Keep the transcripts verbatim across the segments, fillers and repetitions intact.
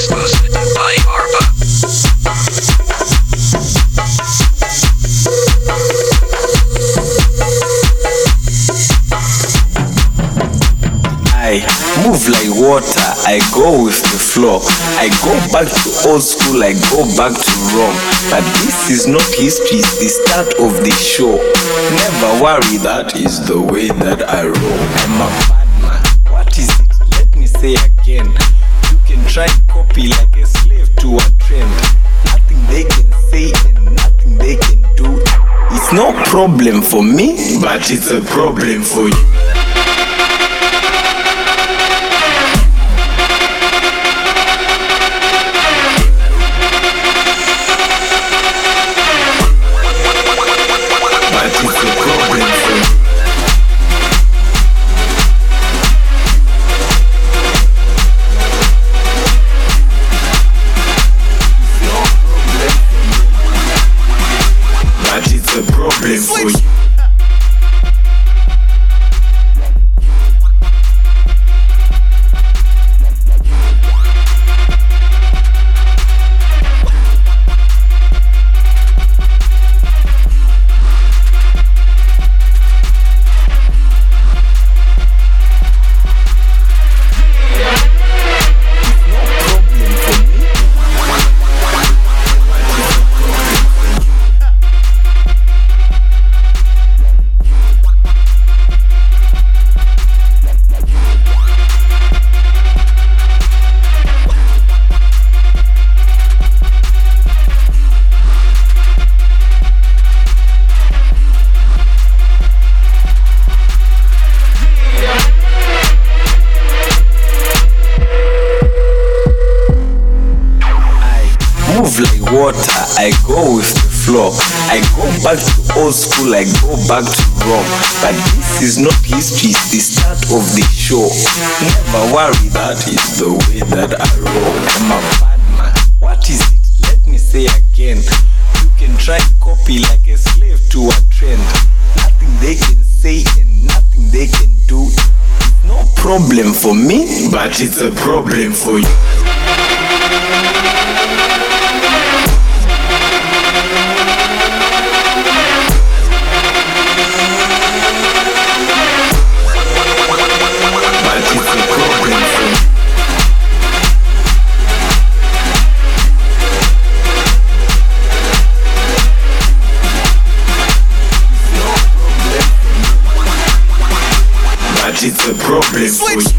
exclusive by Arba. I move like water, I go with the flow. I go back to old school, I go back to Rome. But this is not history, it's the start of the show. Never worry, that is the way that I roll. I'm a bad man, what is it? Let me say again. You can try to copy like a slave to a trend. Nothing they can say and nothing they can do. It's no problem for me, but it's a problem for you. Problem for you. Move like water, I go with the flow. I go back to old school, I go back to Rome. But this is not history, it's the start of the show. Never worry, that is the way that I roll. I'm a bad man, what is it? Let me say again. You can try to copy like a slave to a trend. Nothing they can say and nothing they can do. It's no problem for me, but it's a problem for you. It's a problem for you.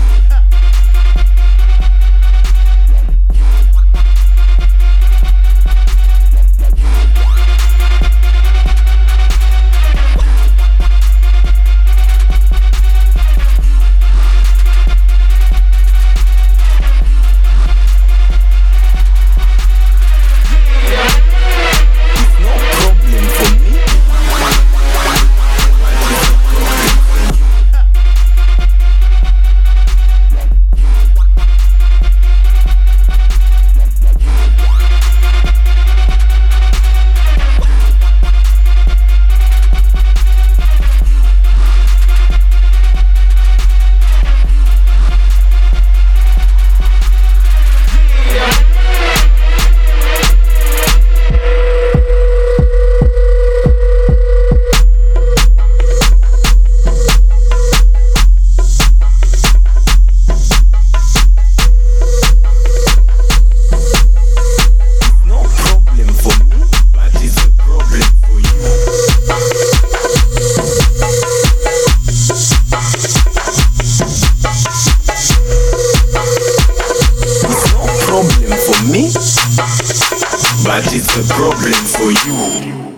But it's a problem for you.